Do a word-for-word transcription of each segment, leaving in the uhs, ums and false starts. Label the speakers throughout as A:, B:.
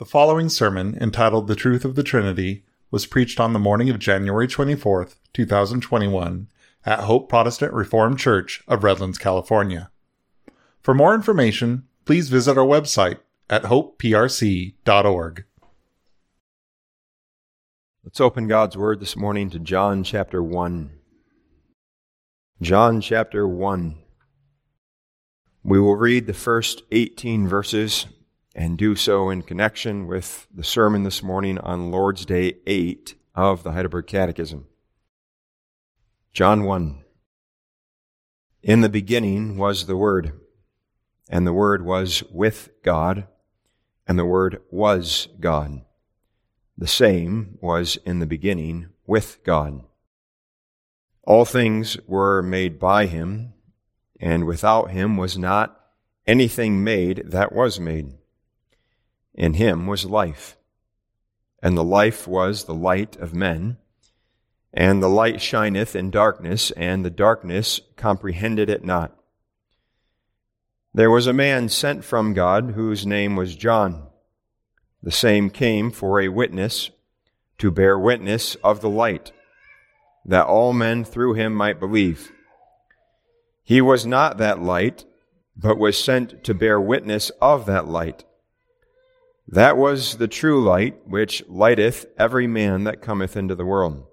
A: The following sermon, entitled The Truth of the Trinity, was preached on the morning of January twenty-fourth, two thousand twenty-one, at Hope Protestant Reformed Church of Redlands, California. For more information, please visit our website at hope p r c dot org.
B: Let's open God's Word this morning to John chapter one. John chapter one. We will read the first eighteen verses and do so in connection with the sermon this morning on Lord's Day eight of the Heidelberg Catechism. John one. In the beginning was the Word, and the Word was with God, and the Word was God. The same was in the beginning with God. All things were made by Him, and without Him was not anything made that was made. In Him was life, and the life was the light of men. And the light shineth in darkness, and the darkness comprehended it not. There was a man sent from God, whose name was John. The same came for a witness, to bear witness of the light, that all men through him might believe. He was not that light, but was sent to bear witness of that light. That was the true light, which lighteth every man that cometh into the world.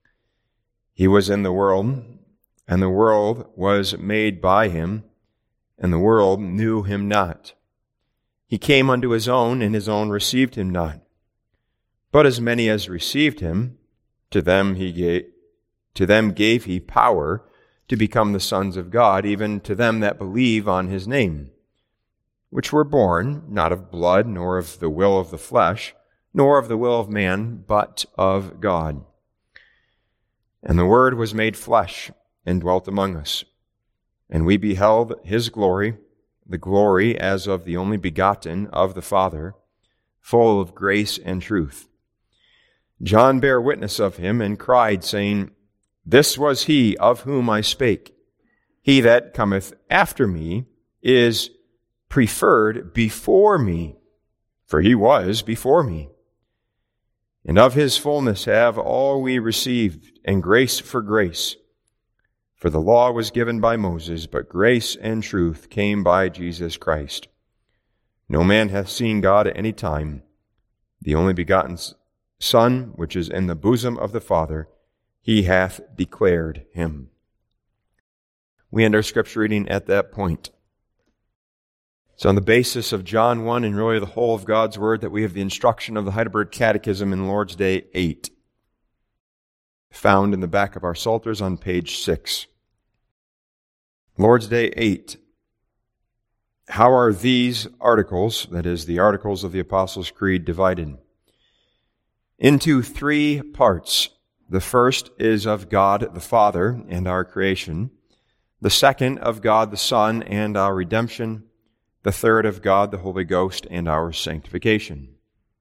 B: He was in the world, and the world was made by him, and the world knew him not. He came unto his own, and his own received him not. But as many as received him, to them he gave, to them gave he power to become the sons of God, even to them that believe on his name, which were born not of blood, nor of the will of the flesh, nor of the will of man, but of God. And the Word was made flesh, and dwelt among us. And we beheld his glory, the glory as of the only begotten of the Father, full of grace and truth. John bare witness of him, and cried, saying, This was he of whom I spake. He that cometh after me is preferred before me, for he was before me. And of his fullness have all we received, and grace for grace. For the law was given by Moses, but grace and truth came by Jesus Christ. No man hath seen God at any time. The only begotten Son, which is in the bosom of the Father, he hath declared him. We end our scripture reading at that point. It's on the basis of John one and really the whole of God's Word that we have the instruction of the Heidelberg Catechism in Lord's Day eight, found in the back of our Psalters on page six. Lord's Day eight. How are these articles, that is, the articles of the Apostles' Creed, divided? Into three parts. The first is of God the Father and our creation. The second of God the Son and our redemption. The third of God the Holy Ghost and our sanctification.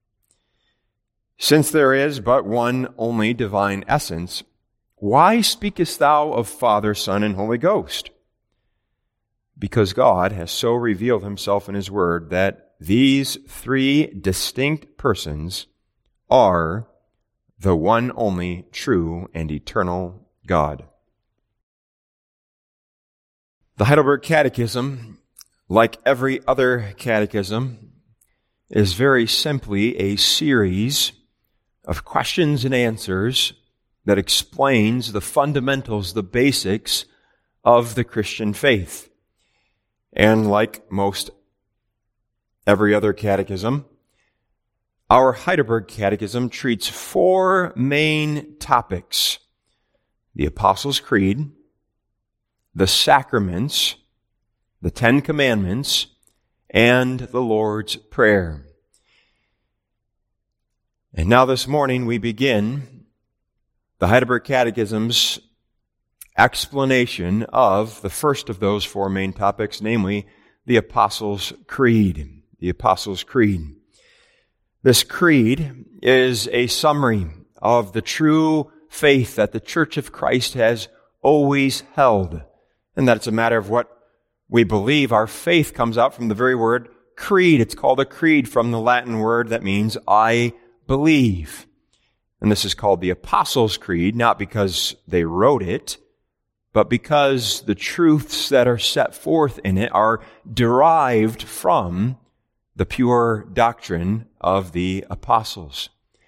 B: Since there is but one only divine essence, why speakest thou of Father, Son, and Holy Ghost? Because God has so revealed himself in his Word that these three distinct persons are the one only true and eternal God. The Heidelberg Catechism, like every other catechism, is very simply a series of questions and answers that explains the fundamentals, the basics of the Christian faith. And like most every other catechism, our Heidelberg Catechism treats four main topics: the Apostles' Creed, the sacraments, the Ten Commandments, and the Lord's Prayer. And now this morning we begin the Heidelberg Catechism's explanation of the first of those four main topics, namely the Apostles' Creed. The Apostles' Creed. This creed is a summary of the true faith that the Church of Christ has always held, and that it's a matter of what we believe. Our faith comes out from the very word creed. It's called a creed from the Latin word that means I believe. And this is called the Apostles' Creed, not because they wrote it, but because the truths that are set forth in it are derived from the pure doctrine of the apostles.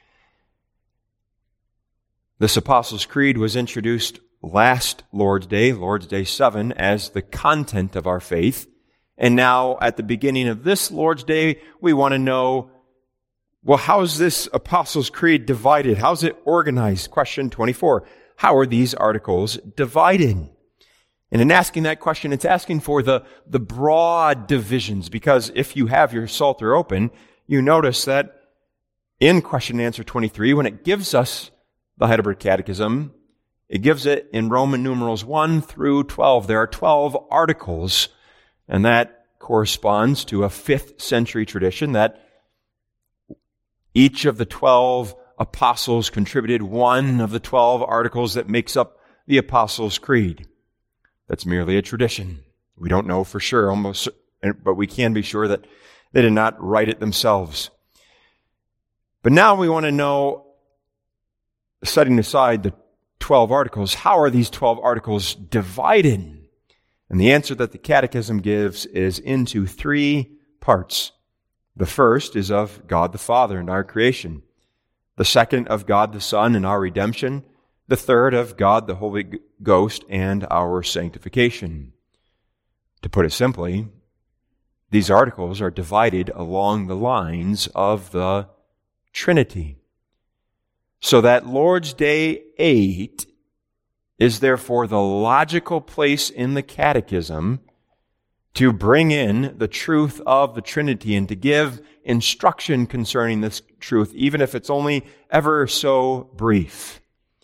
B: This Apostles' Creed was introduced last Lord's Day, Lord's Day seven, as the content of our faith. And now, at the beginning of this Lord's Day, we want to know, well, how is this Apostles' Creed divided? How's it organized? Question twenty-four. How are these articles divided? And in asking that question, it's asking for the, the broad divisions, because if you have your Psalter open, you notice that in question and answer twenty-three, when it gives us the Heidelberg Catechism, it gives it in Roman numerals one through twelve. There are twelve articles, and that corresponds to a fifth century tradition that each of the twelve apostles contributed one of the twelve articles that makes up the Apostles' Creed. That's merely a tradition. We don't know for sure, almost, but we can be sure that they did not write it themselves. But now we want to know, setting aside the twelve articles, how are these twelve articles divided? And the answer that the Catechism gives is into three parts. The first is of God the Father and our creation. The second of God the Son and our redemption. The third of God the Holy Ghost and our sanctification. To put it simply, these articles are divided along the lines of the Trinity. So that Lord's Day eight is therefore the logical place in the Catechism to bring in the truth of the Trinity and to give instruction concerning this truth, even if it's only ever so brief.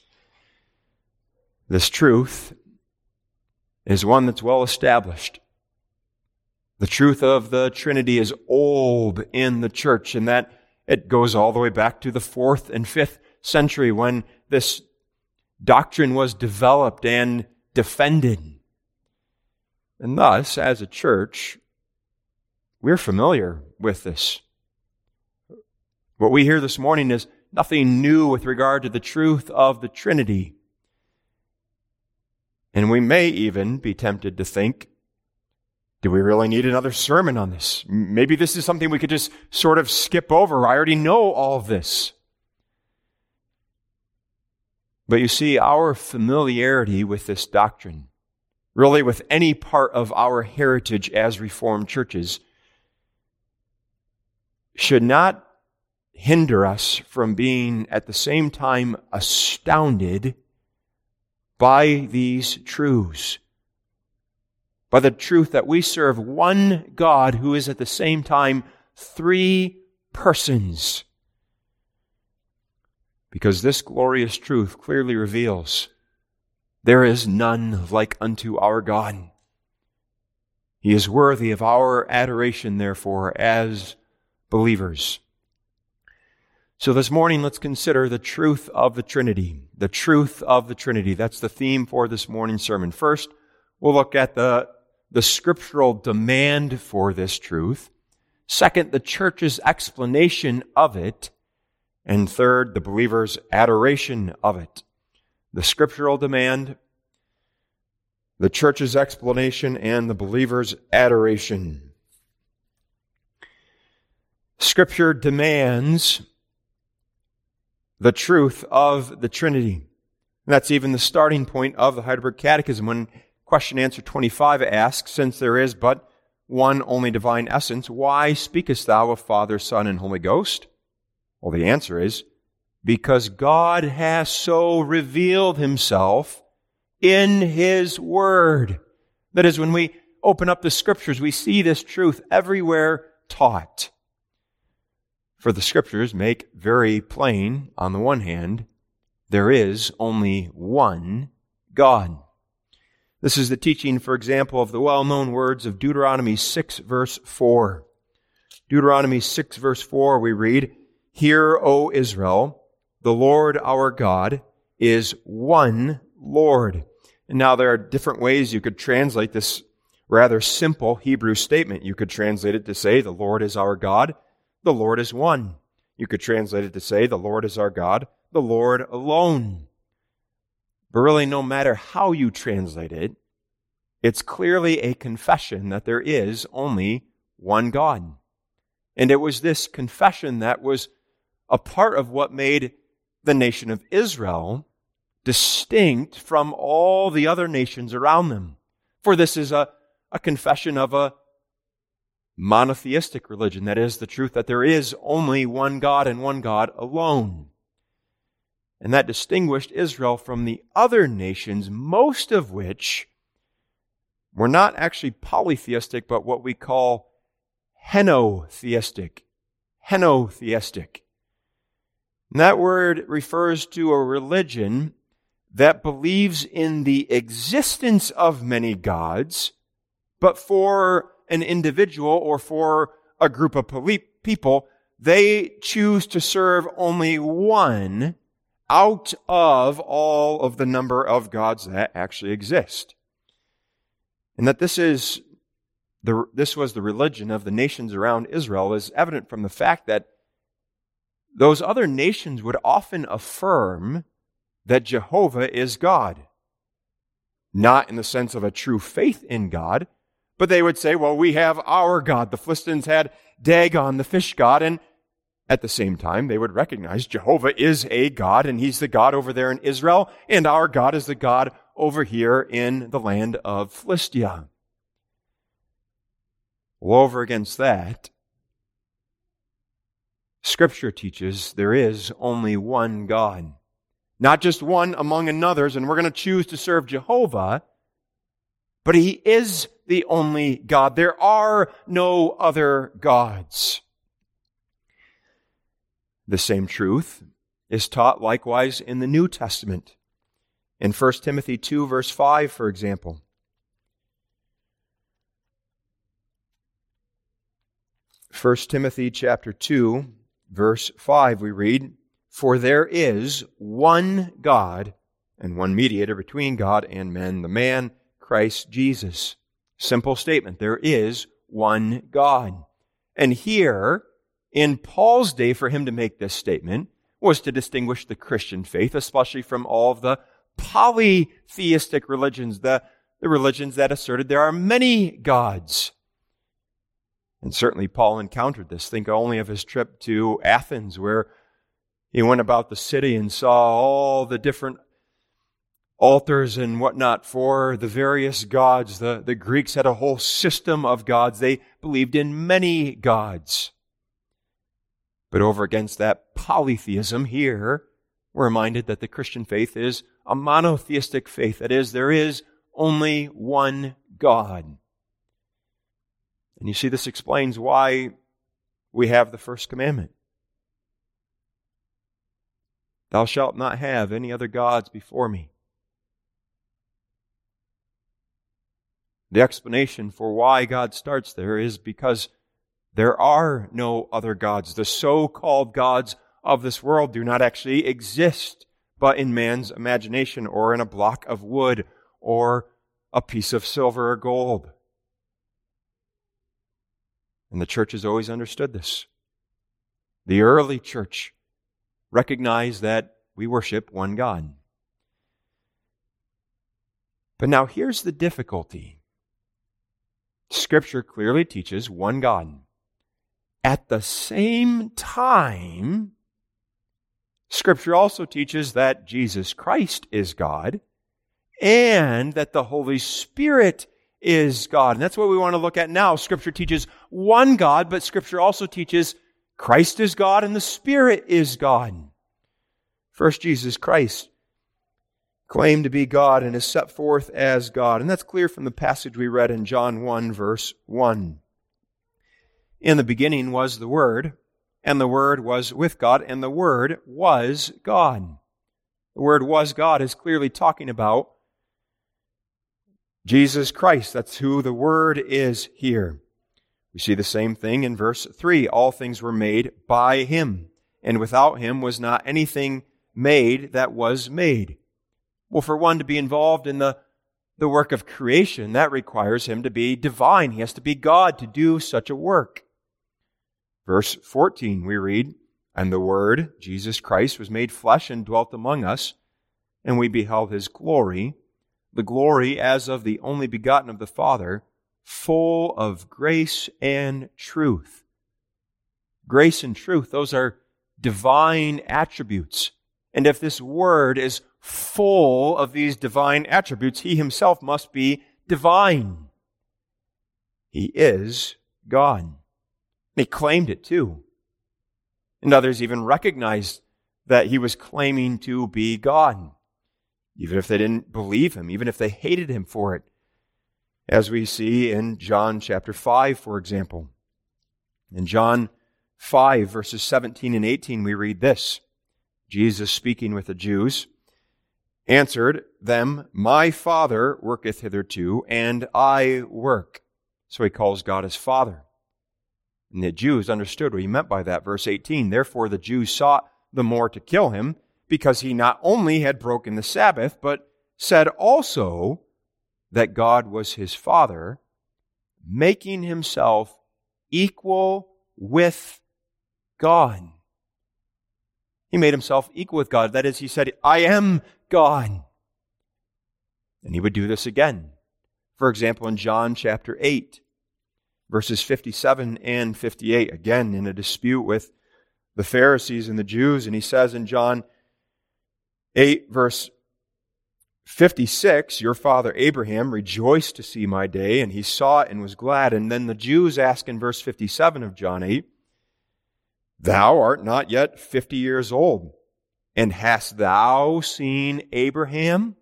B: This truth is one that's well established. The truth of the Trinity is old in the church, and that it goes all the way back to the fourth and fifth century when this doctrine was developed and defended. And thus, as a church, we're familiar with this. What we hear this morning is nothing new with regard to the truth of the Trinity. And we may even be tempted to think, do we really need another sermon on this? Maybe this is something we could just sort of skip over. I already know all of this. But you see, our familiarity with this doctrine, really with any part of our heritage as Reformed churches, should not hinder us from being at the same time astounded by these truths. By the truth that we serve one God who is at the same time three persons. Because this glorious truth clearly reveals there is none like unto our God. He is worthy of our adoration, therefore, as believers. So this morning, let's consider the truth of the Trinity. The truth of the Trinity. That's the theme for this morning's sermon. First, we'll look at the, the scriptural demand for this truth. Second, the church's explanation of it. And third, the believer's adoration of it. The scriptural demand, the church's explanation, and the believer's adoration. Scripture demands the truth of the Trinity. And that's even the starting point of the Heidelberg Catechism when question answer twenty-five asks, since there is but one only divine essence, why speakest thou of Father, Son, and Holy Ghost? Well, the answer is, because God has so revealed Himself in His Word. That is, when we open up the Scriptures, we see this truth everywhere taught. For the Scriptures make very plain, on the one hand, there is only one God. This is the teaching, for example, of the well-known words of Deuteronomy six, verse four. Deuteronomy six, verse four, we read, Hear, O Israel, the Lord our God is one Lord. And now there are different ways you could translate this rather simple Hebrew statement. You could translate it to say, the Lord is our God, the Lord is one. You could translate it to say, the Lord is our God, the Lord alone. But really, no matter how you translate it, it's clearly a confession that there is only one God. And it was this confession that was a part of what made the nation of Israel distinct from all the other nations around them. For this is a, a confession of a monotheistic religion. That is, the truth that there is only one God and one God alone. And that distinguished Israel from the other nations, most of which were not actually polytheistic, but what we call henotheistic. Henotheistic. And that word refers to a religion that believes in the existence of many gods, but for an individual or for a group of people, they choose to serve only one out of all of the number of gods that actually exist. And that this is the this was the religion of the nations around Israel is evident from the fact that those other nations would often affirm that Jehovah is God. Not in the sense of a true faith in God, but they would say, well, we have our God. The Philistines had Dagon, the fish god, and at the same time, they would recognize Jehovah is a God, and He's the God over there in Israel, and our God is the God over here in the land of Philistia. Well, over against that, Scripture teaches there is only one God. Not just one among another's, and we're going to choose to serve Jehovah, but He is the only God. There are no other gods. The same truth is taught likewise in the New Testament. In First Timothy two, verse five, for example. First Timothy chapter two, verse five, we read, "For there is one God and one mediator between God and men, the man Christ Jesus." Simple statement. There is one God. And here, in Paul's day, for him to make this statement was to distinguish the Christian faith, especially from all of the polytheistic religions, the, the religions that asserted there are many gods. And certainly Paul encountered this. Think only of his trip to Athens, where he went about the city and saw all the different altars and whatnot for the various gods. The, the Greeks had a whole system of gods. They believed in many gods. But over against that polytheism here, we're reminded that the Christian faith is a monotheistic faith. That is, there is only one God. And you see, this explains why we have the first commandment. Thou shalt not have any other gods before me. The explanation for why God starts there is because there are no other gods. The so-called gods of this world do not actually exist, but in man's imagination or in a block of wood or a piece of silver or gold. And the church has always understood this. The early church recognized that we worship one God. But now here's the difficulty. Scripture clearly teaches one God. At the same time, Scripture also teaches that Jesus Christ is God and that the Holy Spirit is God. And that's what we want to look at now. Scripture teaches one God, but Scripture also teaches Christ is God and the Spirit is God. First, Jesus Christ claimed to be God and is set forth as God. And that's clear from the passage we read in John one, verse one. In the beginning was the Word, and the Word was with God, and the Word was God. The Word was God is clearly talking about Jesus Christ. That's who the Word is here. We see the same thing in verse three. All things were made by Him, and without Him was not anything made that was made. Well, for one to be involved in the, the work of creation, that requires him to be divine. He has to be God to do such a work. Verse fourteen, we read, "And the Word, Jesus Christ, was made flesh and dwelt among us, and we beheld his glory, the glory as of the only begotten of the Father, full of grace and truth." Grace and truth, those are divine attributes. And if this Word is full of these divine attributes, he himself must be divine. He is God. He claimed it too. And others even recognized that he was claiming to be God, even if they didn't believe him, even if they hated him for it. As we see in John chapter five, for example. In John five, verses seventeen and eighteen, we read this. Jesus, speaking with the Jews, answered them, "My Father worketh hitherto, and I work." So he calls God his Father. And the Jews understood what he meant by that. Verse eighteen, "Therefore the Jews sought the more to kill him, because he not only had broken the Sabbath, but said also that God was his Father, making himself equal with God." He made himself equal with God. That is, he said, "I am God." And he would do this again. For example, in John chapter eight, verses fifty-seven and fifty-eight, again in a dispute with the Pharisees and the Jews, and he says in John eight, verse fifty-six, "Your father Abraham rejoiced to see my day, and he saw it and was glad." And then the Jews ask in verse fifty-seven of John eight, "Thou art not yet fifty years old, and hast thou seen Abraham?"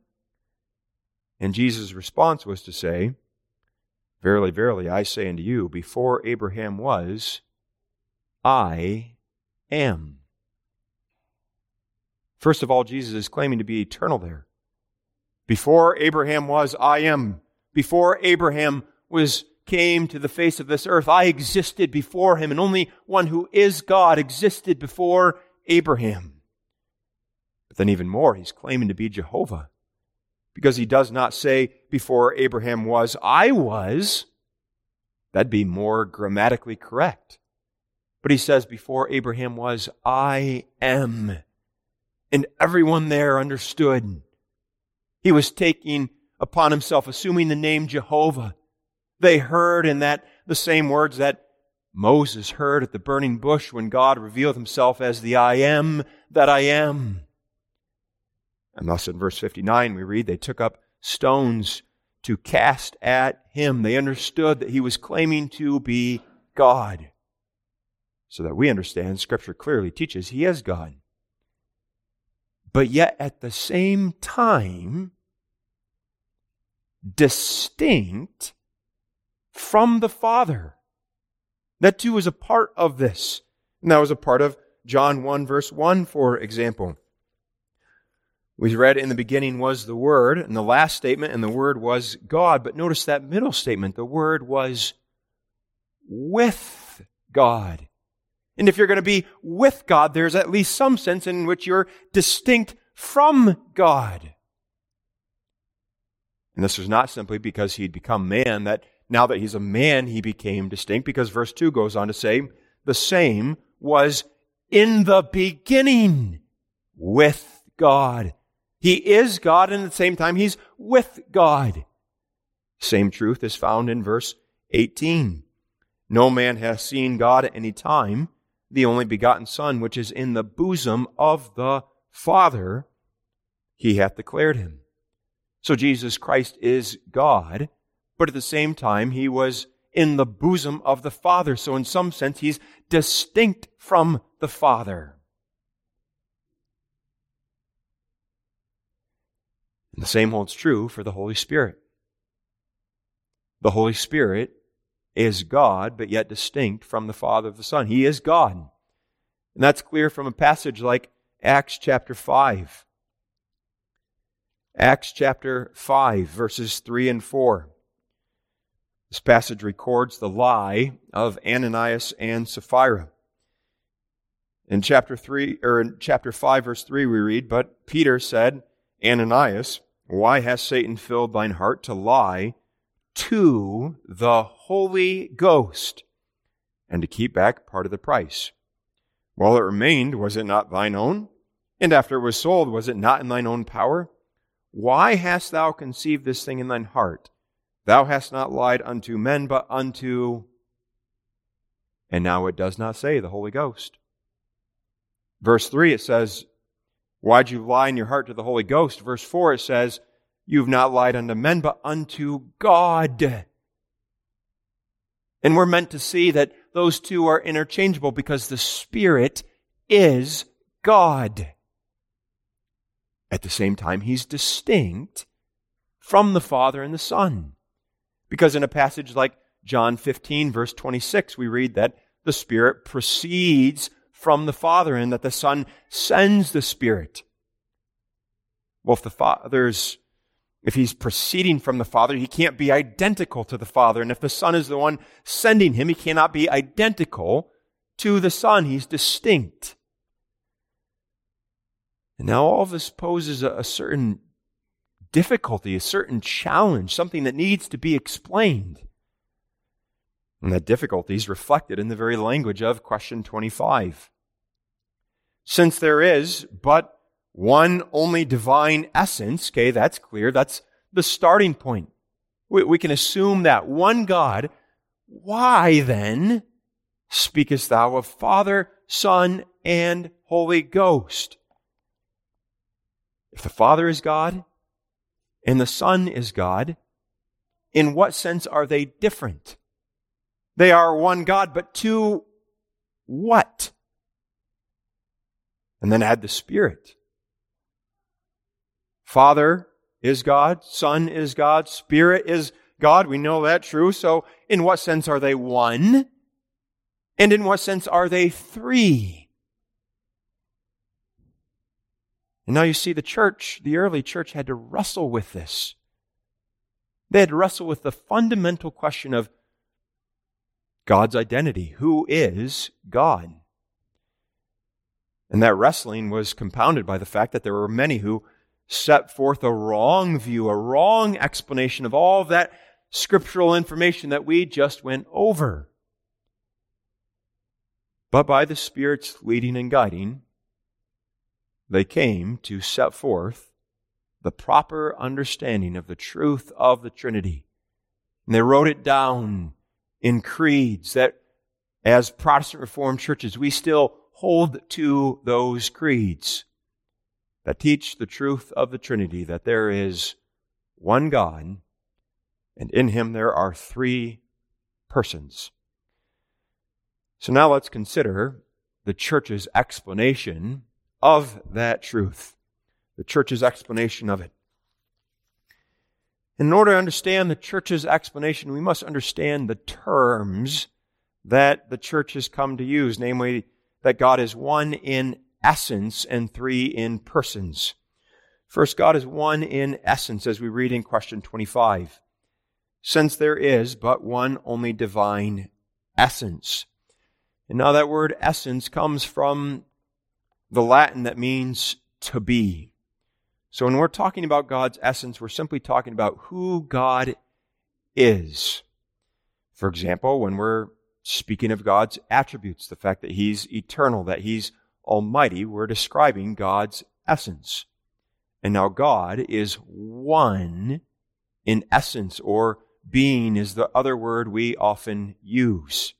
B: And Jesus' response was to say, "Verily, verily, I say unto you, before Abraham was, I am." First of all, Jesus is claiming to be eternal there. Before Abraham was, I am. Before Abraham was came to the face of this earth, I existed before him, and only one who is God existed before Abraham. But then even more, he's claiming to be Jehovah, because he does not say, before Abraham was, I was. That'd be more grammatically correct. But he says, before Abraham was, I am. And everyone there understood. He was taking upon himself, assuming the name Jehovah. They heard in that the same words that Moses heard at the burning bush when God revealed himself as the I am that I am. And thus in verse fifty-nine we read, they took up stones to cast at him. They understood that he was claiming to be God. So that we understand, Scripture clearly teaches he is God. But yet at the same time, distinct from the Father. That too is a part of this. And that was a part of John one verse one, for example. We read, in the beginning was the Word, and the last statement, and the Word was God. But notice that middle statement, the Word was with God. And if you're going to be with God, there's at least some sense in which you're distinct from God. And this was not simply because he'd become man, that now that he's a man, he became distinct, because verse two goes on to say, the same was in the beginning with God. He is God, and at the same time, he's with God. Same truth is found in verse eighteen. No man hath seen God at any time. The only begotten Son, which is in the bosom of the Father, he hath declared him. So Jesus Christ is God, but at the same time, he was in the bosom of the Father. So in some sense, he's distinct from the Father. And the same holds true for the Holy Spirit. The Holy Spirit is God, but yet distinct from the Father of the Son. He is God. And that's clear from a passage like Acts chapter five. Acts chapter five, verses three and four. This passage records the lie of Ananias and Sapphira. In chapter three, or in chapter five, verse three, we read, but Peter said, Ananias, Why has Satan filled thine heart to lie to the Holy Ghost, and to keep back part of the price? While it remained, was it not thine own? And after it was sold, was it not in thine own power? Why hast thou conceived this thing in thine heart? Thou hast not lied unto men, but unto... And now it does not say the Holy Ghost. Verse three, it says, why'd you lie in your heart to the Holy Ghost? Verse four, it says, you've not lied unto men, but unto God. And we're meant to see that those two are interchangeable because the Spirit is God. At the same time, He's distinct from the Father and the Son. Because in a passage like John fifteen, verse twenty-six, we read that the Spirit proceeds from the Father and that the Son sends the Spirit. Well, if the Father's, if He's proceeding from the Father, He can't be identical to the Father. And if the Son is the one sending Him, He cannot be identical to the Son. He's distinct. And now all of this poses a, a certain difficulty, a certain challenge, something that needs to be explained. And that difficulty is reflected in the very language of question twenty-five. Since there is but one only divine essence, okay, that's clear, that's the starting point. We, we can assume that one God. Why then speakest thou of Father, Son, and Holy Ghost? If the Father is God and the Son is God, in what sense are they different? They are one God, but two what? And then add the Spirit. Father is God, Son is God, Spirit is God. We know that true. So in what sense are they one? And in what sense are they three? And now you see the church, the early church had to wrestle with this. They had to wrestle with the fundamental question of God's identity. Who is God? And that wrestling was compounded by the fact that there were many who set forth a wrong view, a wrong explanation of all of that scriptural information that we just went over. But by the Spirit's leading and guiding, they came to set forth the proper understanding of the truth of the Trinity. And they wrote it down in creeds that, as Protestant Reformed churches, we still hold to those creeds that teach the truth of the Trinity, that there is one God, and in Him there are three persons. So now let's consider the church's explanation of that truth, the church's explanation of it. In order to understand the church's explanation, we must understand the terms that the church has come to use, namely that God is one in essence and three in persons. First, God is one in essence, as we read in question twenty-five. Since there is but one only divine essence. And now that word essence comes from the Latin that means to be. So when we're talking about God's essence, we're simply talking about who God is. For example, when we're speaking of God's attributes, the fact that He's eternal, that He's almighty, we're describing God's essence. And now God is one in essence, or being is the other word we often use.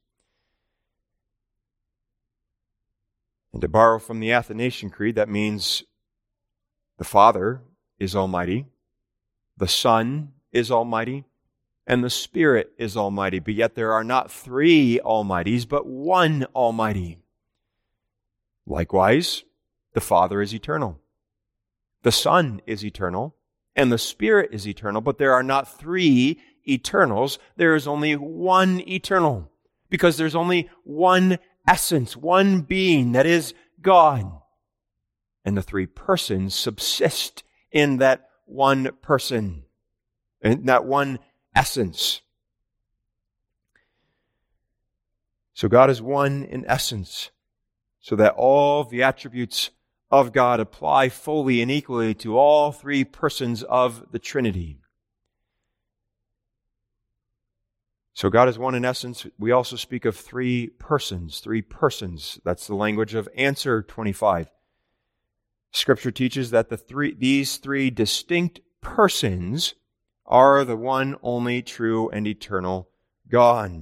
B: And to borrow from the Athanasian Creed, that means the Father is almighty, the Son is almighty, and the Spirit is almighty. But yet there are not three almighties, but one almighty. Likewise, the Father is eternal, the Son is eternal, and the Spirit is eternal. But there are not three eternals. There is only one eternal, because there's only one essence, one being, that is God. And the three persons subsist in that one person, in that one essence. So God is one in essence, so that all the attributes of God apply fully and equally to all three persons of the Trinity. So God is one in essence. We also speak of three persons, three persons. That's the language of answer twenty-five. Scripture teaches that the three, these three distinct persons are the one only true and eternal God.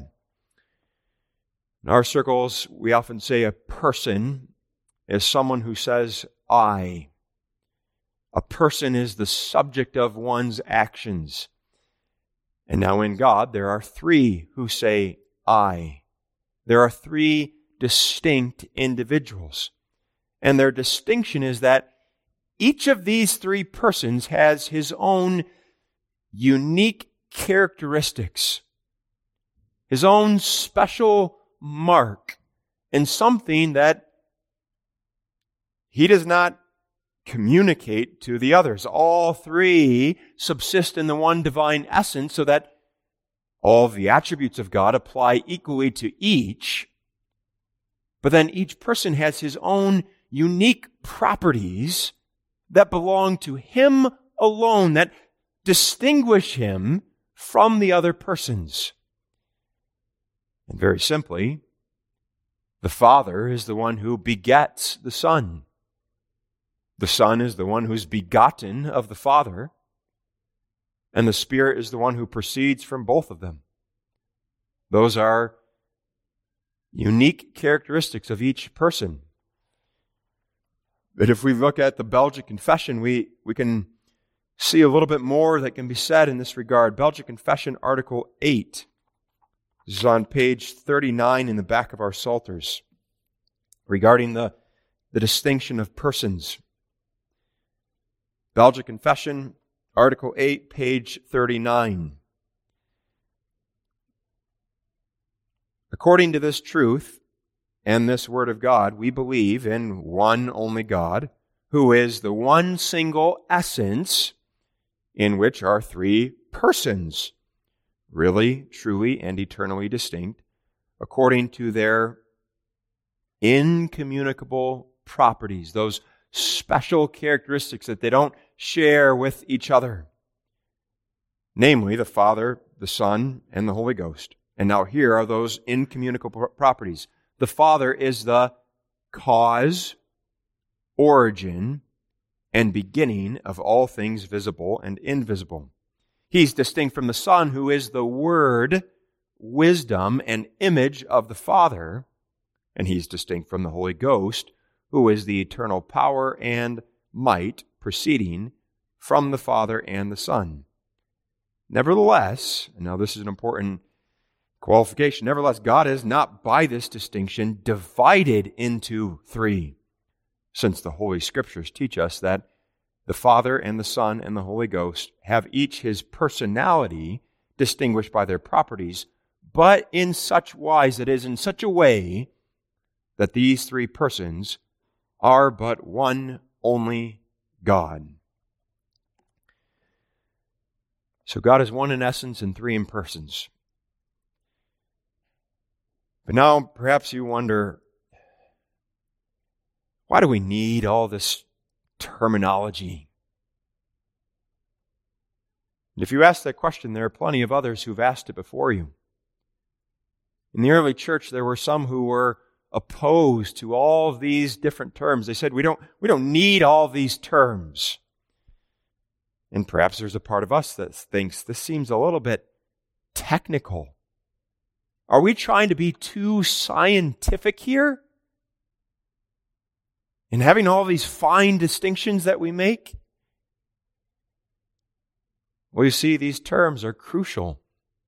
B: In our circles, we often say a person is someone who says, I. A person is the subject of one's actions. And now in God, there are three who say, I. There are three distinct individuals. And their distinction is that each of these three persons has his own unique characteristics, his own special mark, and something that he does not communicate to the others. All three subsist in the one divine essence so that all the attributes of God apply equally to each. But then each person has his own unique properties that belong to him alone, that distinguish him from the other persons. And very simply, the Father is the one who begets the Son. The Son is the one who's begotten of the Father, and the Spirit is the one who proceeds from both of them. Those are unique characteristics of each person. But if we look at the Belgic Confession, we, we can see a little bit more that can be said in this regard. Belgic Confession, Article eight. This is on page thirty-nine in the back of our Psalters, regarding the, the distinction of persons. Belgic Confession, Article eight, page thirty-nine. According to this truth and this Word of God, we believe in one only God, who is the one single essence in which are three persons, really, truly, and eternally distinct, according to their incommunicable properties, those special characteristics that they don't share with each other, namely the Father, the Son, and the Holy Ghost. And now here are those incommunicable properties. The Father is the cause, origin, and beginning of all things visible and invisible. He's distinct from the Son, who is the Word, wisdom, and image of the Father. And he's distinct from the Holy Ghost, who is the eternal power and might proceeding from the Father and the Son. Nevertheless, and now this is an important qualification, nevertheless, God is not by this distinction divided into three, since the Holy Scriptures teach us that the Father and the Son and the Holy Ghost have each his personality distinguished by their properties, but in such wise, it is in such a way that these three persons are but one only God. So God is one in essence and three in persons. But now perhaps you wonder, why do we need all this terminology? And if you ask that question, there are plenty of others who've asked it before you. In the early church, there were some who were opposed to all of these different terms. They said, we don't, we don't need all these terms. And perhaps there's a part of us that thinks this seems a little bit technical. Are we trying to be too scientific here? In having all these fine distinctions that we make? Well, you see, these terms are crucial.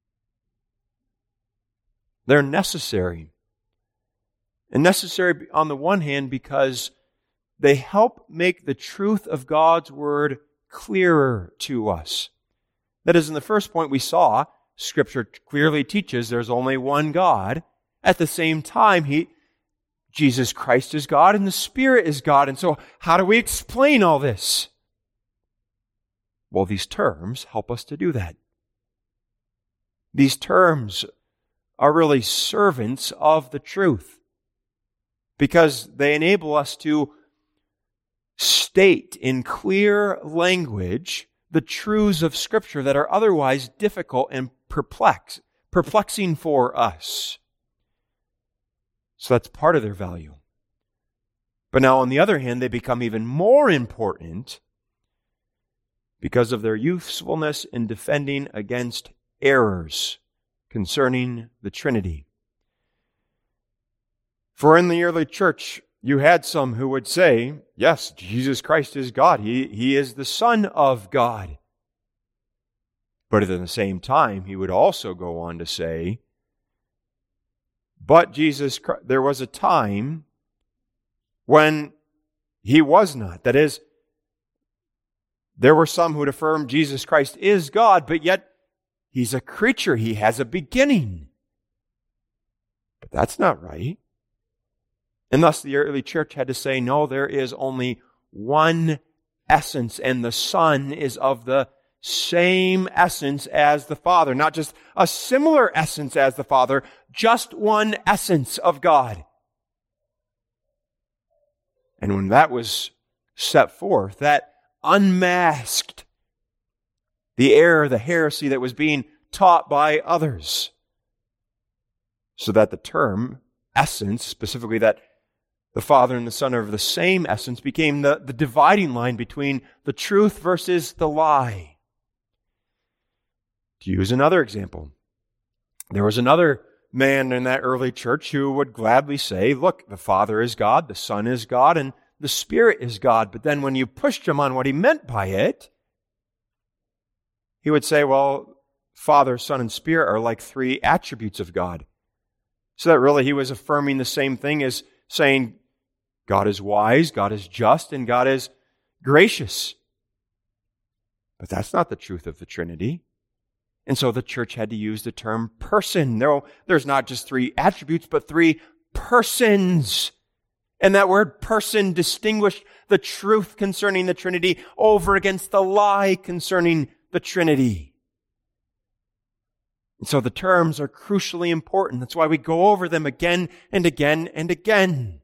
B: They're necessary. And necessary on the one hand because they help make the truth of God's Word clearer to us. That is, in the first point we saw, Scripture clearly teaches there's only one God. At the same time, he, Jesus Christ is God and the Spirit is God. And so how do we explain all this? Well, these terms help us to do that. These terms are really servants of the truth because they enable us to state in clear language the truths of Scripture that are otherwise difficult and perplex, perplexing for us. So that's part of their value. But now, on the other hand, they become even more important because of their usefulness in defending against errors concerning the Trinity. For in the early church, you had some who would say, yes, Jesus Christ is God. He, he is the Son of God. But at the same time, he would also go on to say, but Jesus Christ, there was a time when he was not. That is, there were some who would affirm Jesus Christ is God, but yet he's a creature. He has a beginning. But that's not right. And thus the early church had to say, no, there is only one essence, and the Son is of the same essence as the Father. Not just a similar essence as the Father, just one essence of God. And when that was set forth, that unmasked the error, the heresy that was being taught by others. So that the term essence, specifically that the Father and the Son are of the same essence, became the, the dividing line between the truth versus the lie. To use another example, there was another man in that early church who would gladly say, look, the Father is God, the Son is God, and the Spirit is God. But then when you pushed him on what he meant by it, he would say, well, Father, Son, and Spirit are like three attributes of God. So that really he was affirming the same thing as saying God is wise, God is just, and God is gracious. But that's not the truth of the Trinity. And so the church had to use the term person. No, there's not just three attributes, but three persons. And that word person distinguished the truth concerning the Trinity over against the lie concerning the Trinity. And so the terms are crucially important. That's why we go over them again and again and again.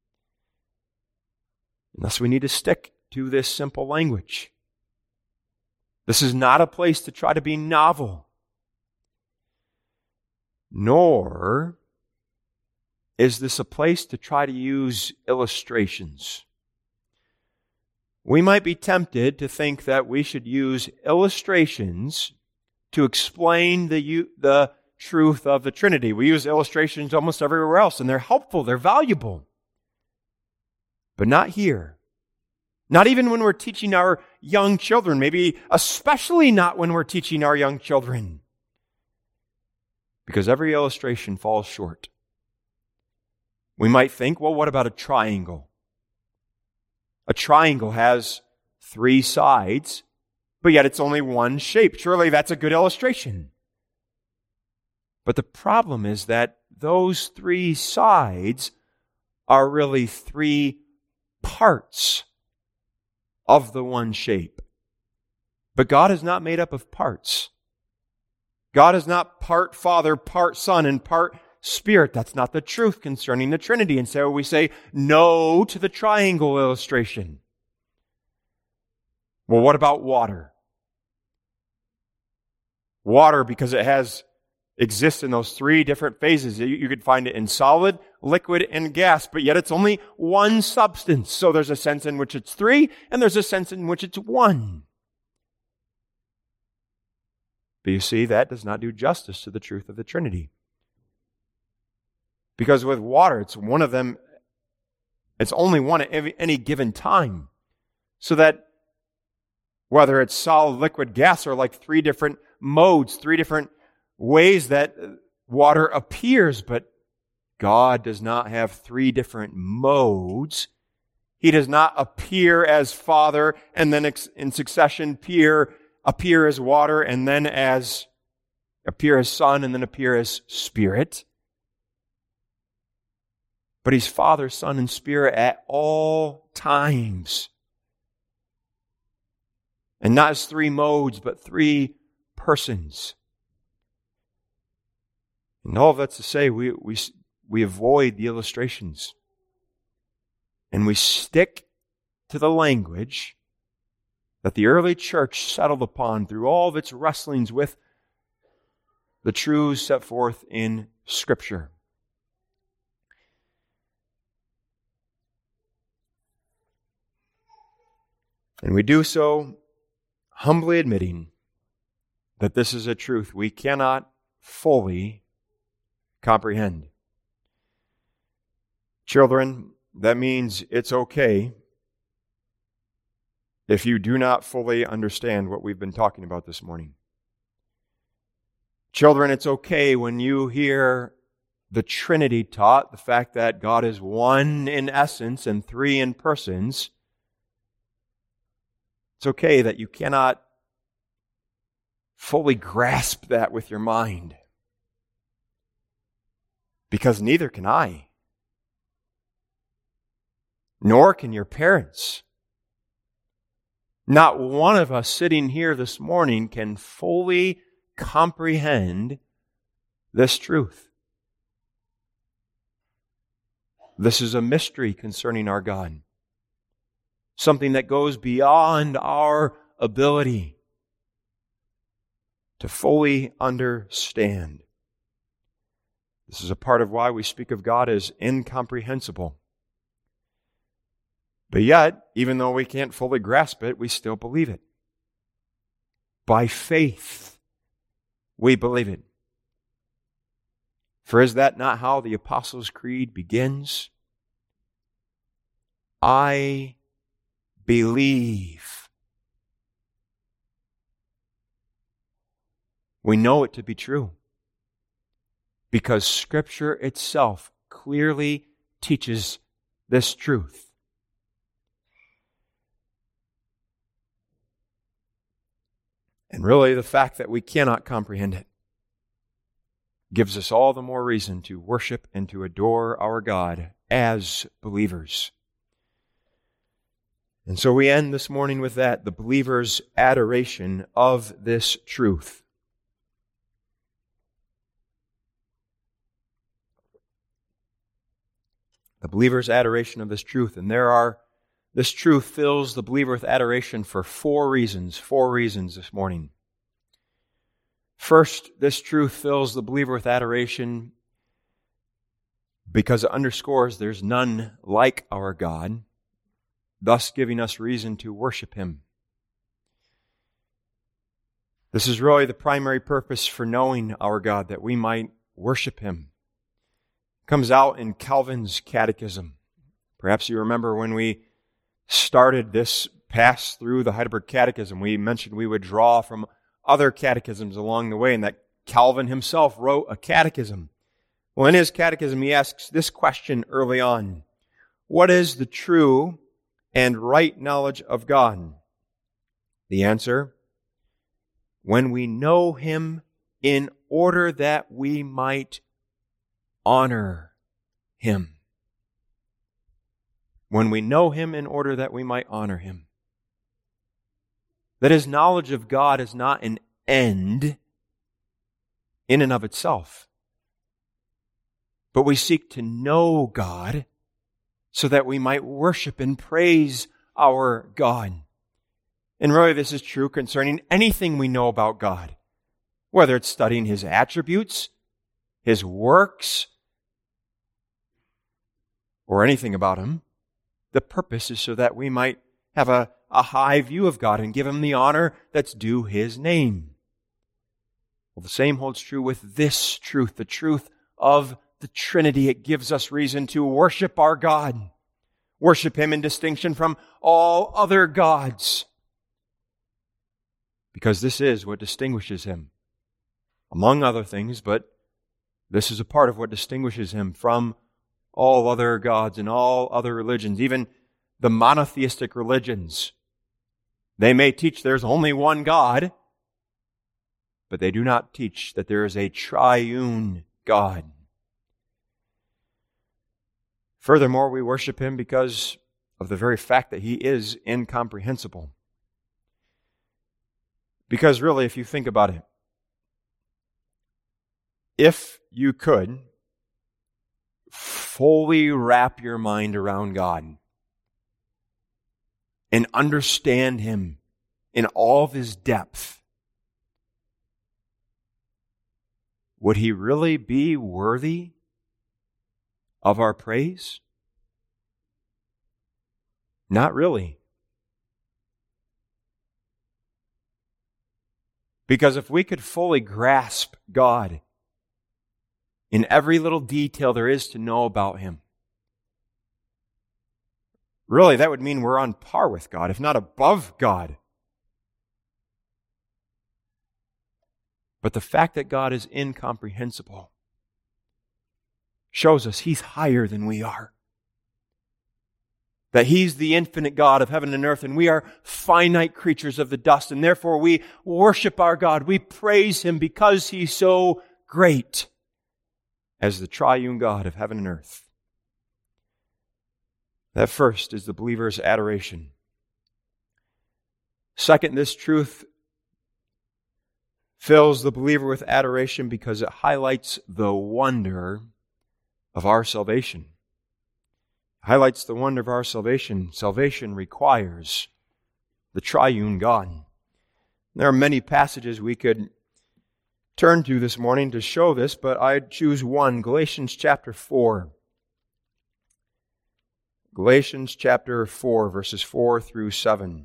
B: And thus we need to stick to this simple language. This is not a place to try to be novel, nor is this a place to try to use illustrations. We might be tempted to think that we should use illustrations to explain the, the truth of the Trinity. We use illustrations almost everywhere else, and they're helpful, they're valuable. But not here. Not even when we're teaching our young children, maybe especially not when we're teaching our young children. Because every illustration falls short. We might think, well, what about a triangle? A triangle has three sides, but yet it's only one shape. Surely that's a good illustration. But the problem is that those three sides are really three parts of the one shape. But God is not made up of parts. God is not part Father, part Son, and part Spirit. That's not the truth concerning the Trinity. And so we say no to the triangle illustration. Well, what about water? Water, because it has exists in those three different phases. You, you could find it in solid, liquid, and gas, but yet it's only one substance. So there's a sense in which it's three, and there's a sense in which it's one. But you see, that does not do justice to the truth of the Trinity. Because with water, it's one of them, it's only one at every, any given time. So that whether it's solid, liquid, gas, or like three different modes, three different ways that water appears, but God does not have three different modes. He does not appear as Father and then in succession appear, appear as water and then as appear as Son and then appear as Spirit. But He's Father, Son, and Spirit at all times. And not as three modes, but three persons. And all of that's to say, we, we, we avoid the illustrations. And we stick to the language that the early church settled upon through all of its wrestlings with the truths set forth in Scripture. And we do so humbly admitting that this is a truth we cannot fully comprehend. Children, that means it's okay if you do not fully understand what we've been talking about this morning. Children, it's okay when you hear the Trinity taught, the fact that God is one in essence and three in persons. It's okay that you cannot fully grasp that with your mind, because neither can I, nor can your parents. Not one of us sitting here this morning can fully comprehend this truth. This is a mystery concerning our God, something that goes beyond our ability to fully understand. This is a part of why we speak of God as incomprehensible. But yet, even though we can't fully grasp it, we still believe it. By faith, we believe it. For is that not how the Apostles' Creed begins? I believe. We know it to be true because Scripture itself clearly teaches this truth. And really, the fact that we cannot comprehend it gives us all the more reason to worship and to adore our God as believers. And so we end this morning with that, the believer's adoration of this truth. The believer's adoration of this truth. And there are This truth fills the believer with adoration for four reasons, four reasons this morning. First, this truth fills the believer with adoration because it underscores there's none like our God, thus giving us reason to worship Him. This is really the primary purpose for knowing our God, that we might worship Him. It comes out in Calvin's Catechism. Perhaps you remember when we started this pass through the Heidelberg Catechism, we mentioned we would draw from other catechisms along the way, and that Calvin himself wrote a catechism. Well, in his catechism, he asks this question early on: what is the true and right knowledge of God? The answer: when we know Him in order that we might honor Him. When we know Him in order that we might honor Him. That His knowledge of God is not an end in and of itself. But we seek to know God so that we might worship and praise our God. And really this is true concerning anything we know about God. Whether it's studying His attributes, His works, or anything about Him. The purpose is so that we might have a, a high view of God and give Him the honor that's due His name. Well, the same holds true with this truth, the truth of the Trinity. It gives us reason to worship our God. Worship Him in distinction from all other gods. Because this is what distinguishes Him. Among other things, but this is a part of what distinguishes Him from all other gods and all other religions, even the monotheistic religions. They may teach there's only one God, but they do not teach that there is a triune God. Furthermore, we worship Him because of the very fact that He is incomprehensible. Because really, if you think about it, if you could fully wrap your mind around God, and understand Him in all of His depth, would He really be worthy of our praise? Not really. Because if we could fully grasp God in every little detail there is to know about Him, really that would mean we're on par with God, if not above God. But the fact that God is incomprehensible shows us He's higher than we are. That He's the infinite God of heaven and earth, and we are finite creatures of the dust, and therefore we worship our God. We praise Him because He's so great as the triune God of heaven and earth. That first is the believer's adoration. Second, this truth fills the believer with adoration because it highlights the wonder of our salvation. Highlights the wonder of our salvation. Salvation requires the triune God. There are many passages we could turn to this morning to show this, but I'd choose one, Galatians chapter four. Galatians chapter four, verses four through seven.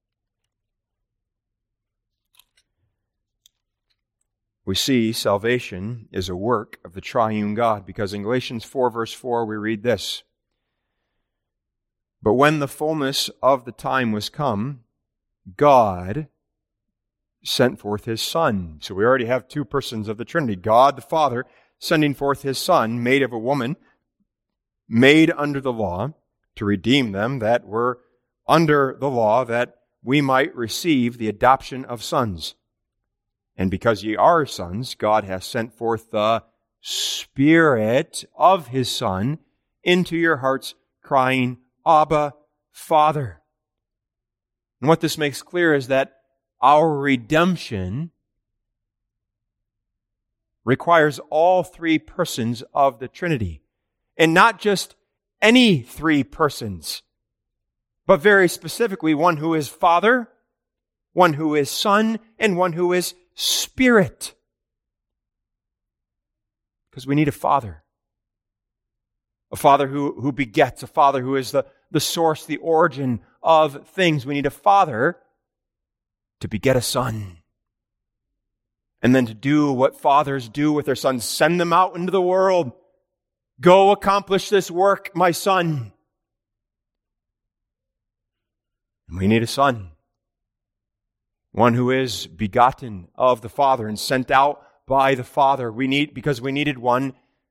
B: We see salvation is a work of the triune God, because in Galatians four, verse four, we read this: "But when the fullness of the time was come, God sent forth His Son." So we already have two persons of the Trinity. God the Father sending forth His Son, made of a woman, made under the law, to redeem them that were under the law, that we might receive the adoption of sons. And because ye are sons, God hath sent forth the Spirit of His Son into your hearts, crying, Abba, Father. And what this makes clear is that our redemption requires all three persons of the Trinity. And not just any three persons, but very specifically one who is Father, one who is Son, and one who is Spirit. Because we need a Father. A Father who, who begets, a Father who is the, the source, the origin of things. We need a Father to beget a Son. And then to do what fathers do with their sons, send them out into the world. Go accomplish this work, my son. And we need a Son. One who is begotten of the Father and sent out by the Father. We need, because we needed one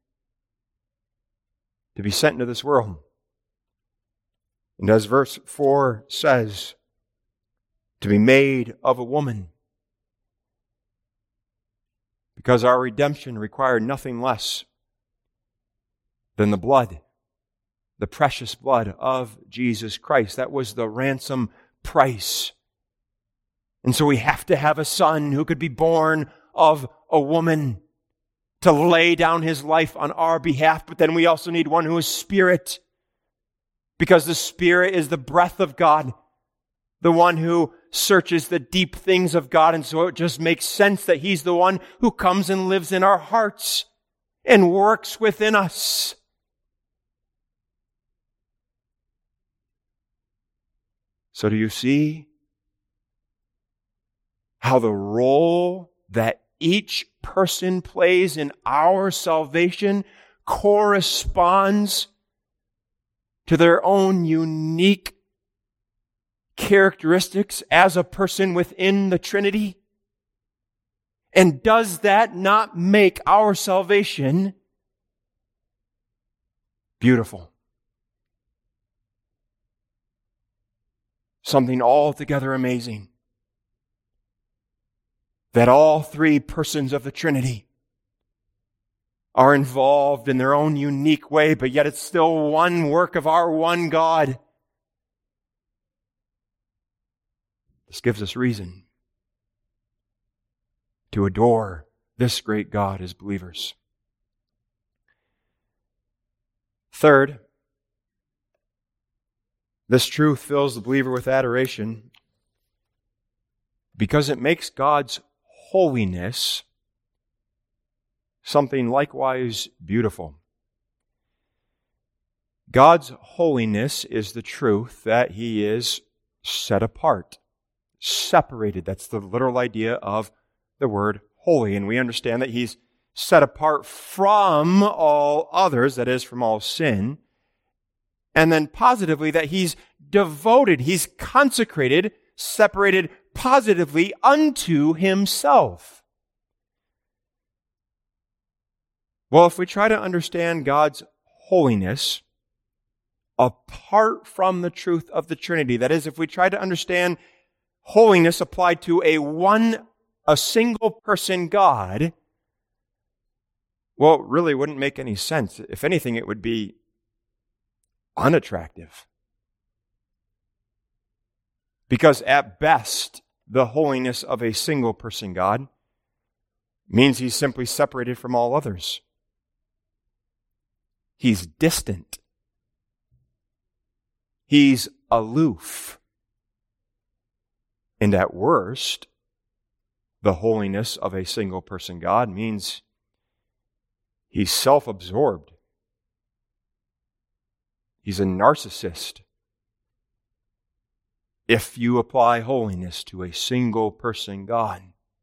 B: to be sent into this world. And as verse four says, to be made of a woman. Because our redemption required nothing less than the blood, the precious blood of Jesus Christ. That was the ransom price. And so we have to have a Son who could be born of a woman to lay down His life on our behalf. But then we also need one who is Spirit, because the Spirit is the breath of God, the one who searches the deep things of God. And so it just makes sense that He's the one who comes and lives in our hearts and works within us. So do you see how the role that each person plays in our salvation corresponds to their own unique characteristics as a person within the Trinity? And does that not make our salvation beautiful? Something altogether amazing. That all three persons of the Trinity are involved in their own unique way, but yet it's still one work of our one God. This gives us reason to adore this great God as believers. Third, This truth fills the believer with adoration because it makes God's holiness something likewise beautiful. God's holiness is the truth that He is set apart, separated. That's the literal idea of the word holy. And we understand that He's set apart from all others, that is, from all sin. And then positively, that He's devoted, He's consecrated, separated positively unto Himself. Well, if we try to understand God's holiness apart from the truth of the Trinity, that is, if we try to understand holiness applied to a one, a single person God, well, it really wouldn't make any sense. If anything, it would be unattractive. Because at best, the holiness of a single person God means He's simply separated from all others. He's distant. He's aloof. And at worst, the holiness of a single person God means He's self-absorbed. He's a narcissist. If you apply holiness to a single person God.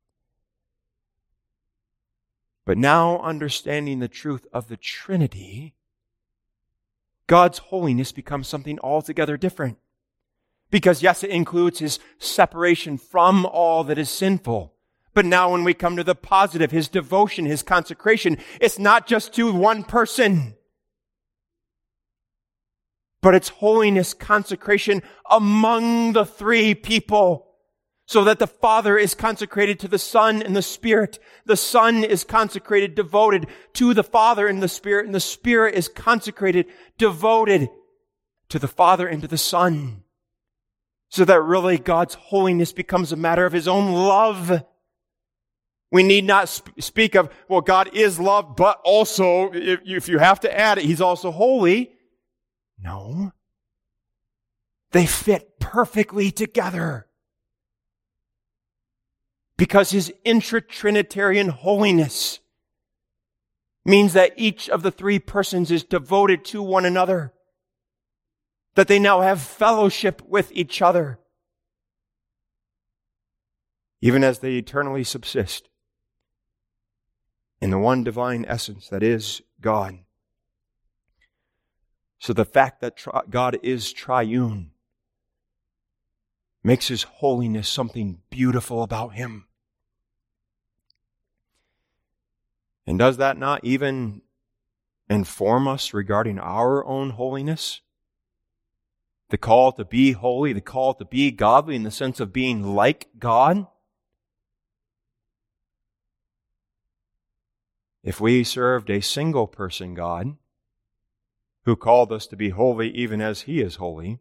B: But now, understanding the truth of the Trinity, God's holiness becomes something altogether different. Because yes, it includes His separation from all that is sinful. But now when we come to the positive, His devotion, His consecration, it's not just to one person, but it's holiness, consecration among the three people. So that the Father is consecrated to the Son and the Spirit. The Son is consecrated, devoted to the Father and the Spirit. And the Spirit is consecrated, devoted to the Father and to the Son. So that really God's holiness becomes a matter of His own love. We need not sp- speak of, well, God is love, but also, if, if you have to add it, He's also holy. No. They fit perfectly together. Because His intra-Trinitarian holiness means that each of the three persons is devoted to one another. That they now have fellowship with each other. Even as they eternally subsist in the one divine essence that is God. So the fact that tri- God is triune makes His holiness something beautiful about Him. And does that not even inform us regarding our own holiness? The call to be holy, the call to be godly in the sense of being like God? If we served a single person God, who called us to be holy even as He is holy,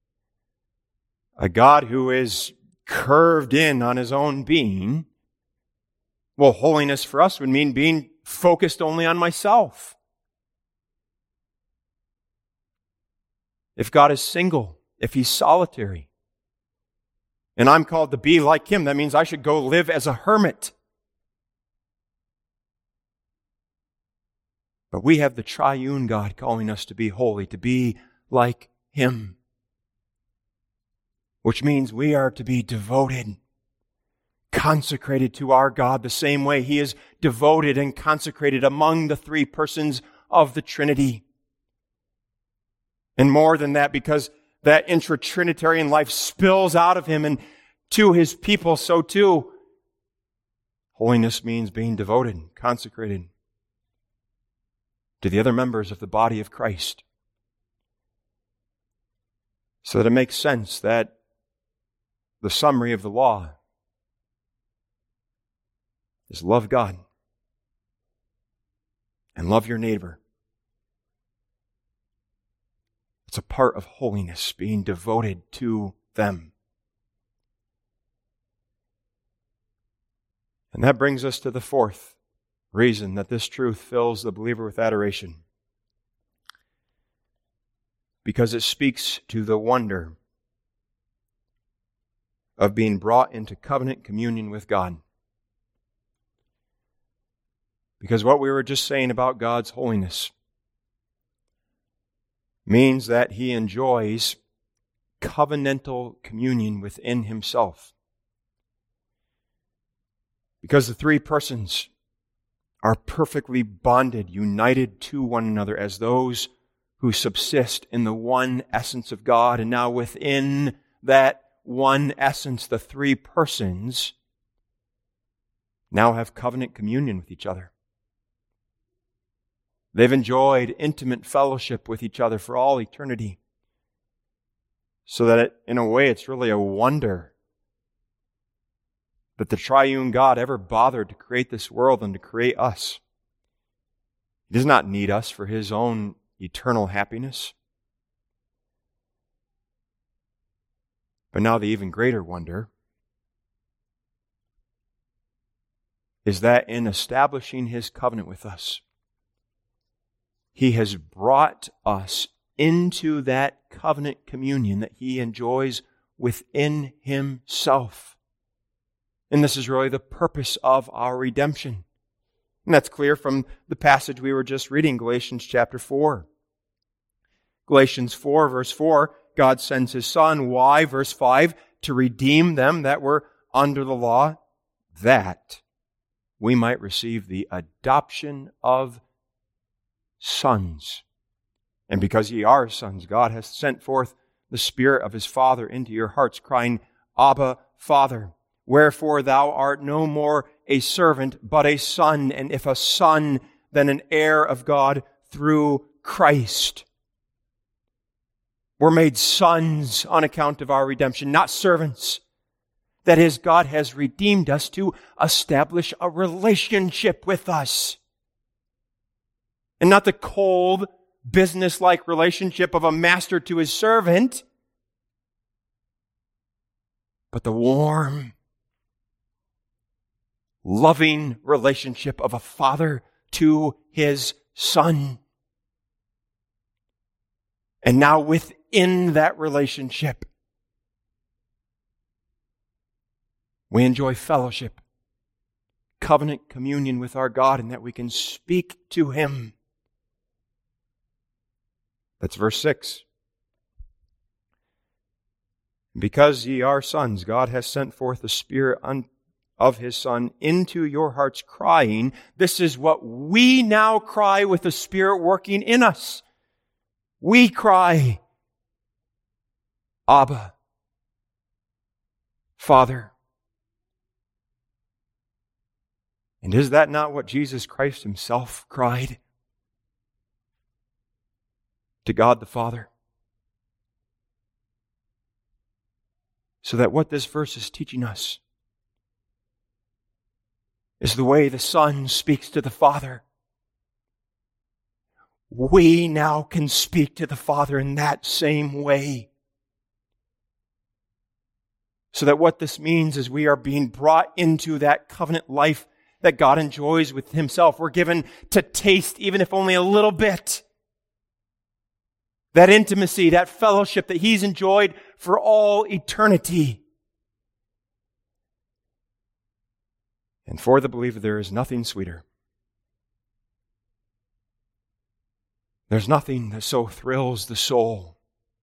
B: a God who is curved in on His own being, well, holiness for us would mean being focused only on myself. If God is single, if He's solitary, and I'm called to be like Him, that means I should go live as a hermit. But we have the triune God calling us to be holy, to be like Him. Which means we are to be devoted, consecrated to our God the same way He is devoted and consecrated among the three persons of the Trinity. And more than that, because that intra-Trinitarian life spills out of Him and to His people, so too, holiness means being devoted, consecrated to the other members of the body of Christ. So that it makes sense that the summary of the law is love God and love your neighbor. It's a part of holiness, being devoted to them. And that brings us to the fourth reason that this truth fills the believer with adoration. because it speaks to the wonder of being brought into covenant communion with God. Because what we were just saying about God's holiness means that He enjoys covenantal communion within Himself. Because the three persons are perfectly bonded, united to one another as those who subsist in the one essence of God. And now within that one essence, the three persons now have covenant communion with each other. They've enjoyed intimate fellowship with each other for all eternity. So that it, in a way, it's really a wonder that the triune God ever bothered to create this world and to create us. He does not need us for His own eternal happiness. But now the even greater wonder is that in establishing His covenant with us, He has brought us into that covenant communion that He enjoys within Himself. And this is really the purpose of our redemption. And that's clear from the passage we were just reading, Galatians chapter four. Galatians four, verse four, God sends His Son. Why? Verse five, to redeem them that were under the law, that we might receive the adoption of sons. And because ye are sons, God has sent forth the Spirit of His Father into your hearts, crying, Abba, Father. Wherefore thou art no more a servant, but a son, and if a son, then an heir of God through Christ. We're made sons on account of our redemption, not servants. That is, God has redeemed us to establish a relationship with us. And not the cold, business-like relationship of a master to his servant, but the warm, loving relationship of a father to his son. And now within that relationship, we enjoy fellowship, covenant communion with our God, and that we can speak to Him. That's verse six. Because ye are sons, God has sent forth the Spirit of His Son into your hearts, crying. This is what we now cry with the Spirit working in us. We cry, Abba, Father. And is that not what Jesus Christ Himself cried to God the Father? So that what this verse is teaching us is the way the Son speaks to the Father. We now can speak to the Father in that same way. So that what this means is we are being brought into that covenant life that God enjoys with Himself. We're given to taste, even if only a little bit, that intimacy, that fellowship that He's enjoyed for all eternity. And for the believer, there is nothing sweeter. There's nothing that so thrills the soul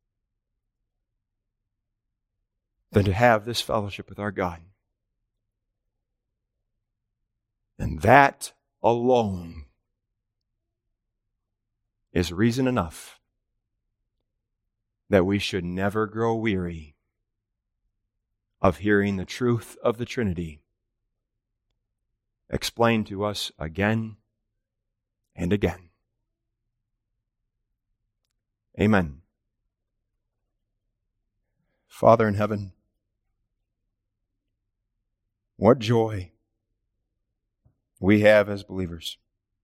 B: than to have this fellowship with our God. And that alone is reason enough that we should never grow weary of hearing the truth of the Trinity explained to us again and again. Amen. Father in heaven, what joy we have as believers.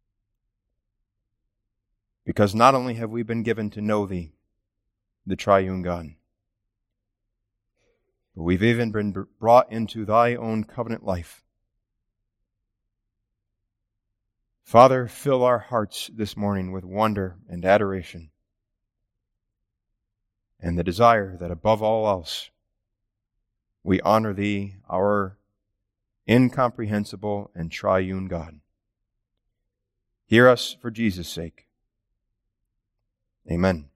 B: Because not only have we been given to know Thee, the triune God, but we've even been brought into Thy own covenant life. Father, fill our hearts this morning with wonder and adoration and the desire that above all else we honor Thee, our incomprehensible and triune God. Hear us for Jesus' sake. Amen.